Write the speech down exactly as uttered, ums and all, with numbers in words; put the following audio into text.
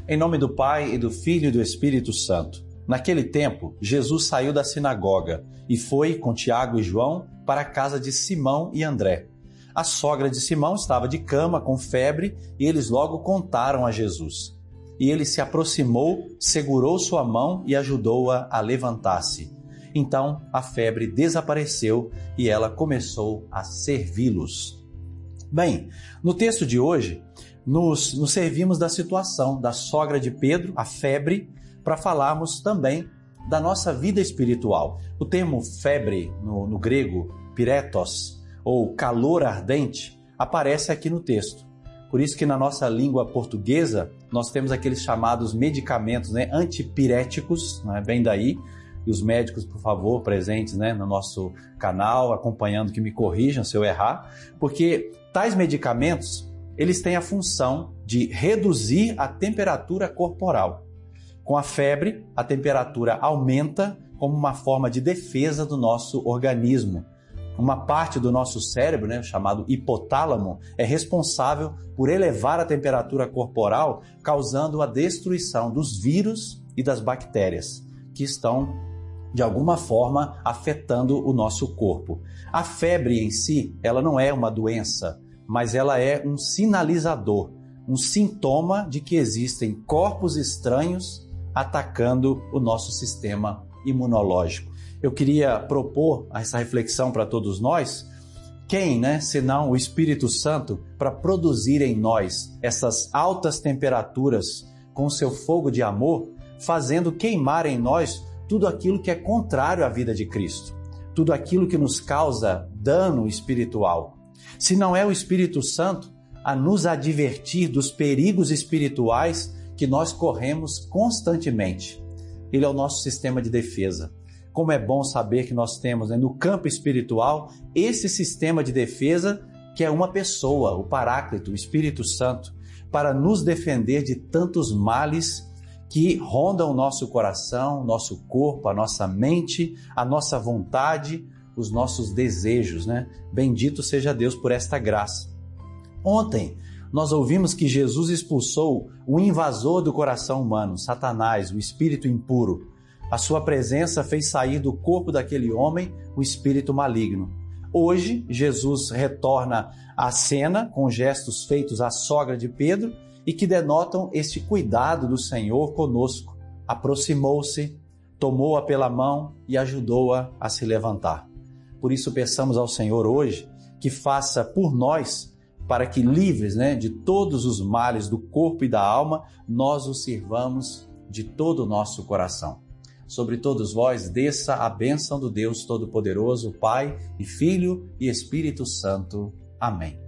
Em nome do Pai, e do Filho e do Espírito Santo. Naquele tempo, Jesus saiu da sinagoga e foi com Tiago e João para a casa de Simão e André. A sogra de Simão estava de cama com febre e eles logo contaram a Jesus. E ele se aproximou, segurou sua mão e ajudou-a a levantar-se. Então a febre desapareceu e ela começou a servi-los. Bem, no texto de hoje, nos, nos servimos da situação da sogra de Pedro, a febre, para falarmos também da nossa vida espiritual. O termo febre, no, no grego, piretos, ou calor ardente, aparece aqui no texto. Por isso que na nossa língua portuguesa, nós temos aqueles chamados medicamentos, né, antipiréticos, né, bem daí. E os médicos, por favor, presentes, né, no nosso canal, acompanhando, que me corrijam se eu errar, porque tais medicamentos, eles têm a função de reduzir a temperatura corporal. Com a febre, a temperatura aumenta como uma forma de defesa do nosso organismo. Uma parte do nosso cérebro, né, chamado hipotálamo, é responsável por elevar a temperatura corporal, causando a destruição dos vírus e das bactérias, que estão, de alguma forma, afetando o nosso corpo. A febre em si, ela não é uma doença, mas ela é um sinalizador, um sintoma de que existem corpos estranhos atacando o nosso sistema imunológico. Eu queria propor essa reflexão para todos nós. Quem, né, senão o Espírito Santo, para produzir em nós essas altas temperaturas com seu fogo de amor, fazendo queimar em nós tudo aquilo que é contrário à vida de Cristo, tudo aquilo que nos causa dano espiritual. Se não é o Espírito Santo a nos advertir dos perigos espirituais que nós corremos constantemente. Ele é o nosso sistema de defesa. Como é bom saber que nós temos, né, no campo espiritual esse sistema de defesa que é uma pessoa, o Paráclito, o Espírito Santo, para nos defender de tantos males que rondam o nosso coração, nosso corpo, a nossa mente, a nossa vontade, os nossos desejos, né? Bendito seja Deus por esta graça. Ontem nós ouvimos que Jesus expulsou o invasor do coração humano, Satanás, o espírito impuro. A sua presença fez sair do corpo daquele homem o espírito maligno. Hoje, Jesus retorna à cena com gestos feitos à sogra de Pedro e que denotam este cuidado do Senhor conosco. Aproximou-se, tomou-a pela mão e ajudou-a a se levantar. Por isso, peçamos ao Senhor hoje que faça por nós, para que livres, né, de todos os males do corpo e da alma, nós o sirvamos de todo o nosso coração. Sobre todos vós desça a bênção do Deus Todo-Poderoso, Pai e Filho e Espírito Santo. Amém.